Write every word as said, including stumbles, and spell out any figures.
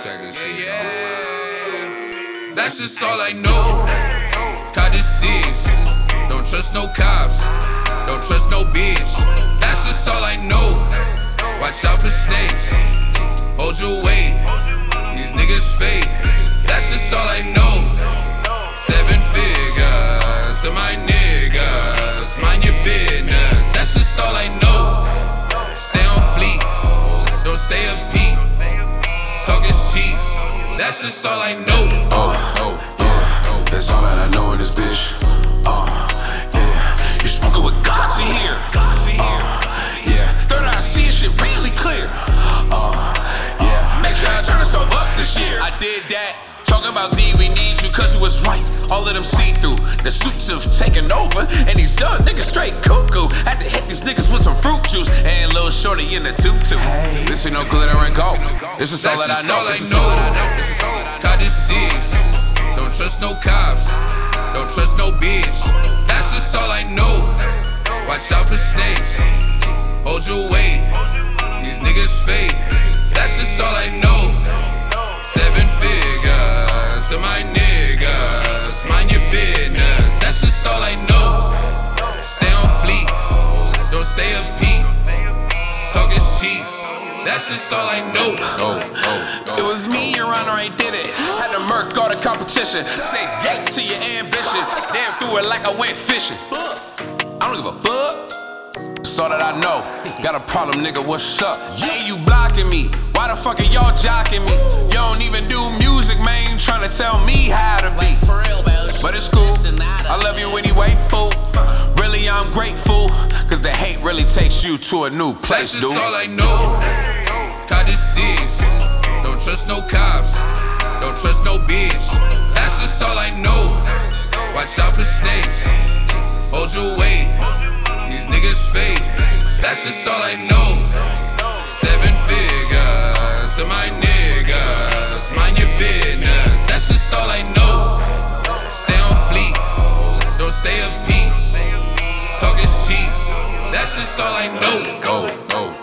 check this shit. Yeah. That's just all I know. Caught disease. Don't trust no cops. Don't trust no bitch. That's just all I know. Watch out for snakes. Hold your weight. These niggas fake. That's just all I know. Seven figures of my niggas. Mind your business. That's just all I know. Stay on fleek. Don't say a peep. Talk is cheap. That's just all I know. Oh, oh, yeah. That's all that I know in this bitch. Uh, yeah. You smoking with Glocks in here. Uh, yeah. Third eye see shit really clear. Uh, yeah. Make sure I turn the stove up this year. I did that. Talking about Z, we need you cause you was right. All of them see-through. The suits have taken over. And these young niggas straight cuckoo. Had to hit these niggas with some fruit juice. And Lil Shorty in the tutu. Hey. This ain't no glitter and gold. This is all that I know. All I know. Caught disease. Don't trust no cops. Don't trust no bitch. That's just all I know. Watch out for snakes. Hold your weight. These niggas fake. That's just all I know. Seven figures of my niggas. Mind your business. That's just all I know. Stay on fleek. Don't say a peep. Talk is cheap. That's just all I know. Go, go, go. It was me, your honor, I did it. Had to murk all the competition. Say yay to your ambition. Damn, threw it like I went fishing. I don't give a fuck. That's all that I know. Got a problem, nigga, what's up? Yeah, you blocking me. Why the fuck are y'all jocking me? You don't even do music, man. Trying to tell me how to be. But it's cool. I love you anyway, fool. Really, I'm grateful. Cause the hate really takes you to a new place, dude. That's just all I know. Caught disease. Don't trust no cops. Don't trust no bitch. That's just all I know. Watch out for snakes. Hold your weight. These niggas fake. That's just all I know. Seven figures of my niggas. Mind your business. That's just all I know. Stay on fleek. Don't say a peep. Talk is cheap. That's just all I know. Go, go.